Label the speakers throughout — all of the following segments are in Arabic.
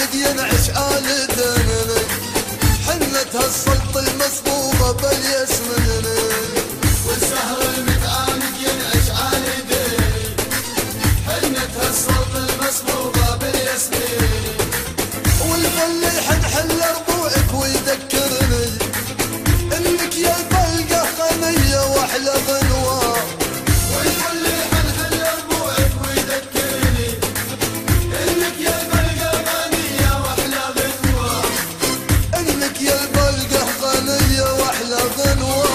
Speaker 1: متعاند ينعش آلتنا، حنتها السلط المصبوبة بالياسمين،
Speaker 2: والسهر المتعاند ينعش آلتنا، حنتها السلط المصبوبة بالياسمين،
Speaker 1: والفل يحنحل ربوعك ويذكرني انك يا البلقة غنية واحلى غنوة.
Speaker 2: والفل يحنحل ربوعك ويذكرني انك يا البلقة غنية واحلى غنوة،
Speaker 1: انك يا البلقة غنية واحلى غنوة.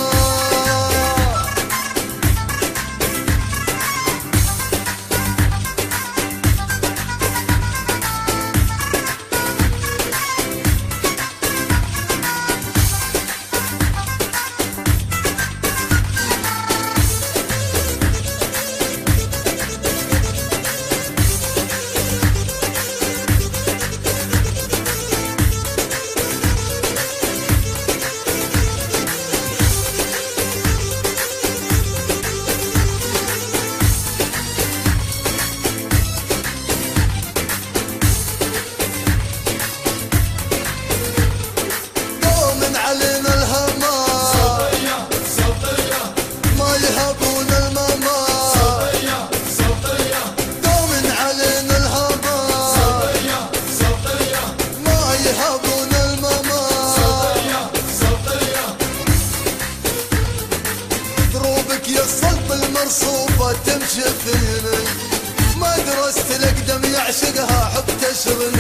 Speaker 1: علينا الهما
Speaker 2: صوتية صوتية
Speaker 1: ما يهبون الماما،
Speaker 2: صوتية صوتية
Speaker 1: دوم علينا الهما
Speaker 2: صوتية صوتية
Speaker 1: ما يهبون الماما،
Speaker 2: صوتية صوتية
Speaker 1: دروبك يا الصلب المرصوفة تمشي فيني، ما درست الأقدم يعشقها حب تشغل